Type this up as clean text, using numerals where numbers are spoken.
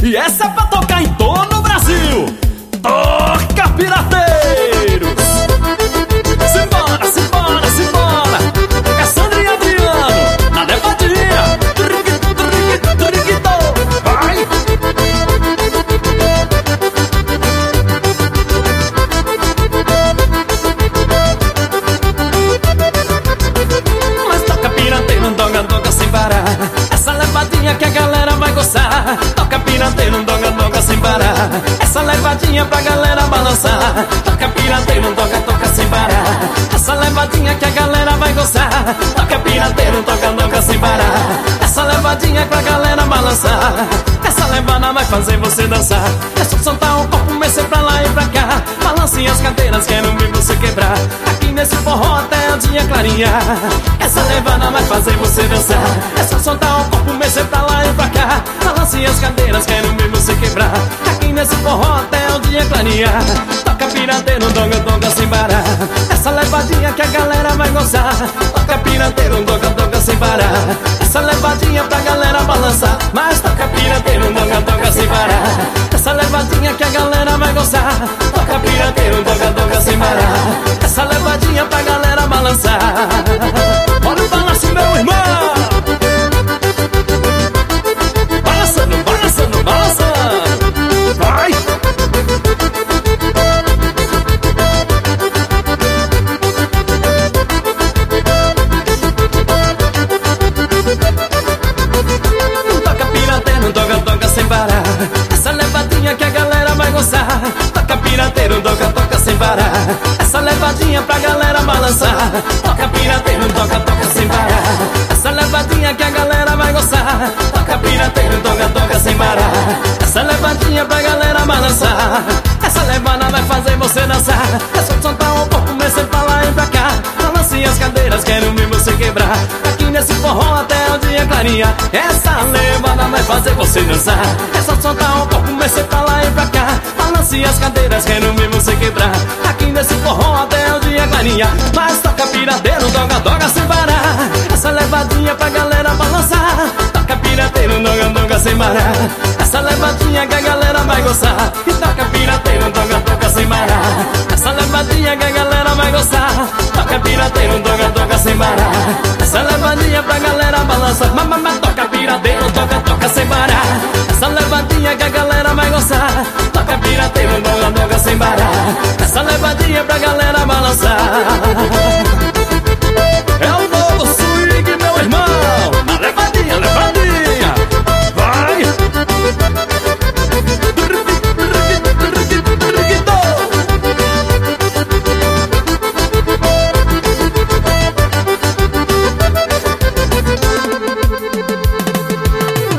E essa é pra tocar em todo o Brasil. Toca, pirateiros! Simbora, simbora, simbora! É Sandra e Adriano, na levadinha. Vai! Mas toca, pirateiro, donga, donga sem parar. Essa levadinha que a galera vai gostar. Toca, pirateiro, donga, donga sem parar. Essa levadinha pra galera balançar. Toca, pirateiro, toca, toca sem parar. Essa levadinha que a galera vai gostar. Toca, pirateiro, toca, toca sem parar. Essa levadinha pra galera balançar. Essa levada vai fazer você dançar. É só soltar o corpo, mexer pra lá e pra cá. Balance as cadeiras, quero ver você quebrar. Aqui nesse forró até o dia clarear. Essa levada vai fazer você dançar. É só soltar o corpo, mexer pra lá e pra cá. Balance as cadeiras, quero ver você quebrar. Aqui nesse forró até o dia clarear. Toca, pirateiro, donga, donga sem parar. Essa levadinha que a galera vai gostar. Toca, pirateiro, donga, donga sem parar. Essa levadinha pra galera balançar. Mas toca, pirateiro, donga, donga sem parar. Essa levadinha que a galera vai gostar. Toca, pirateiro, donga, donga sem parar. Essa levadinha pra galera balançar. Bora o balanço, meu irmão! Balançando, balançando, balançando. Vai! Toca, pirateiro, donga, donga sem parar. Essa levadinha que a galera vai gostar. Toca, pirateiro, donga, toca sem parar. Essa levadinha pra galera balançar. Toca, pirateiro, toca, toca sem parar. Essa levadinha que a galera vai gostar. Toca, pirateiro, toca, toca sem parar. Essa levadinha pra galera balançar. Essa levada vai fazer você dançar. É só soltar um pouco, mexer pra lá e pra cá. Balance as cadeiras, quero ver você quebrar. Aqui nesse forró até o dia clarear. Essa levada vai fazer você dançar. É só soltar um pouco, mexer pra lá e pra cá. Balance as cadeiras, quero ver você quebrar. Aqui nesse forró até o dia clarear. Mas toca, pirateiro, donga, donga sem parar. Essa levadinha pra galera balançar. Toca, pirateiro, donga, donga sem parar. Essa levadinha que a galera vai gostar. E toca, pirateiro, donga, donga sem parar. Essa levadinha que a galera vai gostar. Toca, pirateiro, donga, donga sem parar. Essa levadinha pra galera balançar. Mas toca, pirateiro, toca, toca sem parar. Essa levadinha que a galera vai gostar. Toca, pirateiro, donga, donga sem parar. Essa levadinha pra galera balançar.